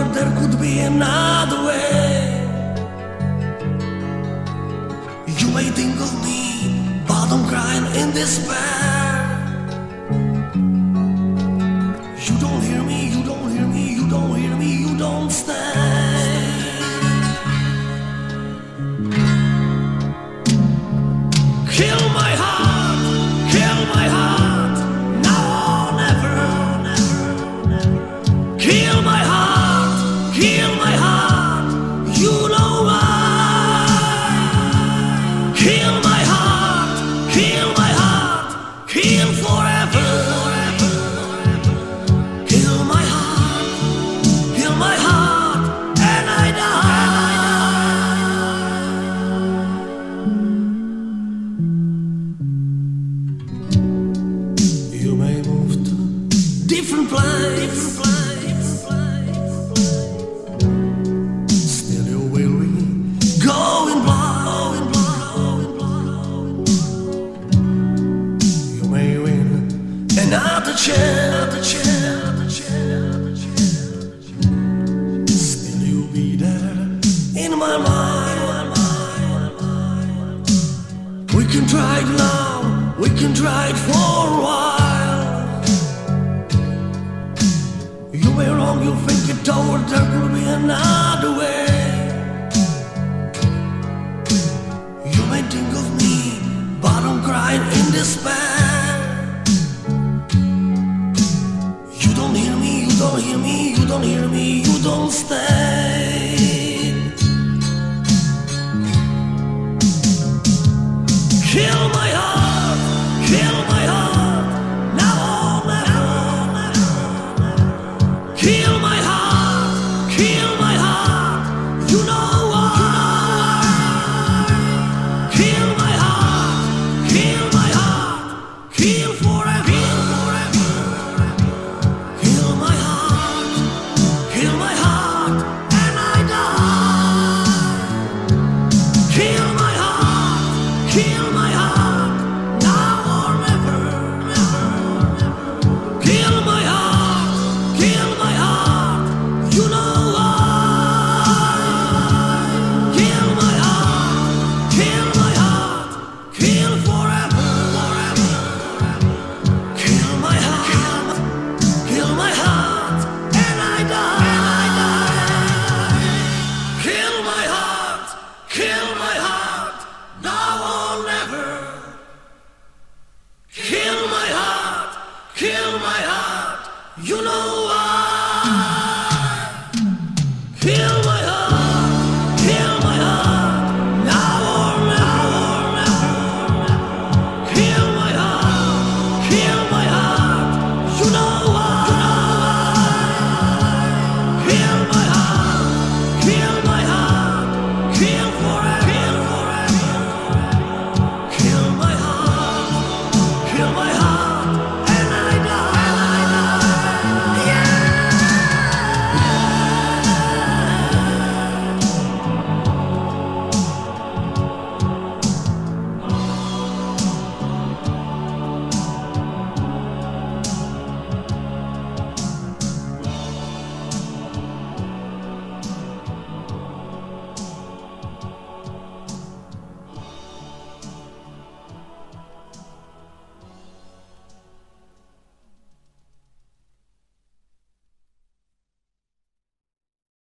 there could be another way. You may think of me, but I'm crying in despair. You don't hear me, you don't hear me, you don't hear me, you don't stay. Kill my heart, kill my heart, now or never, never, never. Kill my heart, kill my heart, you know why. Kill my heart, kill my heart, kill forever. Kill my heart, and I die. You may move to different place. Still you will be going blind. You may win another chance. Still you'll be there in my mind. We can try it now, we can try it for a while. You may wrong, you think it over, there could be another way. You may think of me, but I'm crying in despair. You don't hear me, you don't hear me, you don't hear me, you don't stay. Kill my heart, now or never. Kill my heart, you know why. Kill my heart, kill forever. Kill my heart, and I die. Kill my heart, now or never, never, never. Kill my heart, you know why. Kill my heart, kill forever, forever. Kill my heart, and I die. Kill my heart, now or never. Kill my heart, you know why. Kill